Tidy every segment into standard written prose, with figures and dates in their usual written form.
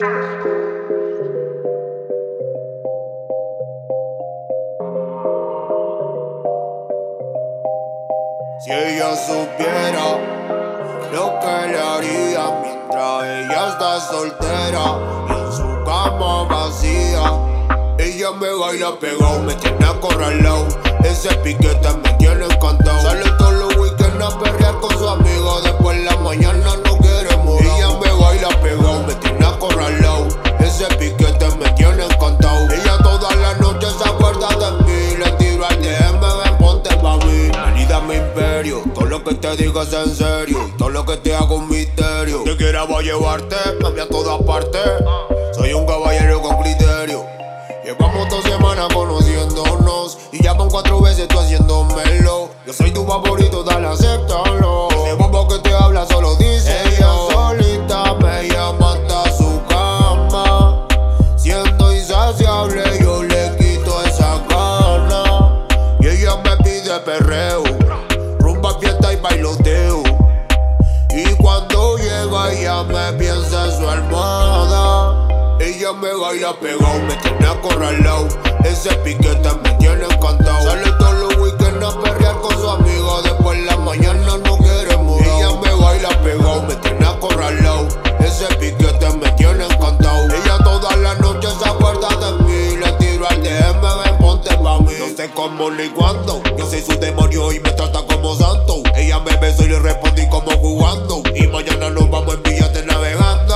Si ella supiera lo que le haría mientras ella está soltera y en su cama vacía. Ella me baila pegado, me tiene acorralado. Ese piquete me tiene encantado. Sale todos los weekends a perrear con su amigo. Después en la mañana no quiere morir. Ella me baila pegado, me tiene acorralado. Ese piquete me tiene encantado. Ella todas las noches se acuerda de mí. Le tiro al DM, ven, ponte pa' mí. Venida a mi imperio, todo lo que te digo es en serio. Y todo lo que te hago un misterio. Te quiera voy a llevarte, mami, a todas partes. Soy un caballero con criterio. Llevamos 2 semanas conociéndonos y ya van 4 veces tú haciéndomelo. Yo soy tu favorito, dale, acéptalo. Ese bobo que te habla solo dice ella solita me llama hasta su cama. Siendo insaciable yo le quito esa gana. Y ella me pide perreo, rumba, fiesta y bailoteo. Y cuando llega ella me piensa en su almohada. Ella me baila pegado, me tiene acorralado. Ese piquete me tiene encantado. Sale todos los weekends a perrear con su amigo. Después en la mañana no quiere morir. Ella me baila pegado, me tiene acorralado. Ese piquete me tiene encantado. Ella todas las noches se acuerda de mí. Le tiro al DM, ven, ponte pa' mí. No sé cómo ni cuándo, yo soy su demonio y me trata como santo. Ella me besó y le respondí como jugando. Y mañana nos vamos en billete navegando.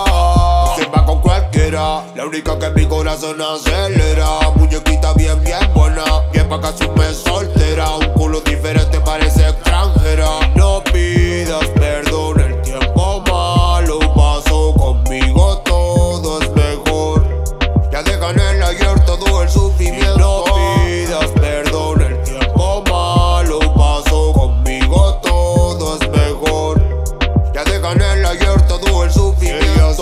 La única que en mi corazón acelera. Muñequita bien, bien buena. Bien pa' casi un mes soltera. Un culo diferente parece extranjera. No pidas perdón, el tiempo malo pasó conmigo, todo es mejor. Ya dejan en el ayer todo el sufrimiento. No pidas perdón, el tiempo malo pasó conmigo, todo es mejor. Ya dejan en el ayer todo el sufrimiento.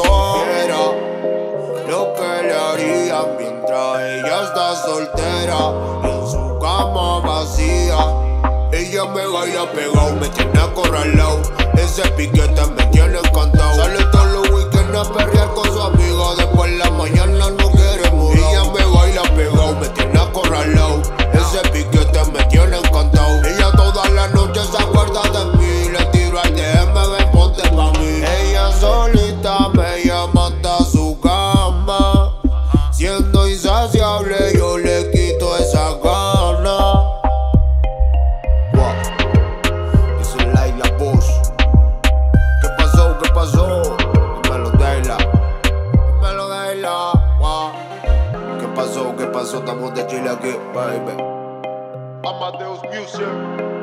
Lo que le haría mientras ella está soltera y en su cama vacía. Ella me baila pegado, me tiene acorralado. Ese piquete me tiene encantado. Sale todos los weekends a perrear con su amigo. Después en la mañana no quiere morir. Ella me baila pegado, me tiene acorralado. Ese piquete me tiene encantado. Ella todas las noches se acuerda de mí. Le tiro al DM, ven, ponte pa' mí. Ella solita me llama hasta su cama. Siendo insaciable yo le quito esa gana. Wow. This is Laila Bush. ¿Qué pasó? ¿Qué pasó? Dímelo, Dayla. Dímelo, Dayla. Wow. ¿Qué pasó? ¿Qué pasó? Estamos de Chile aquí, baby. Amadeus Music.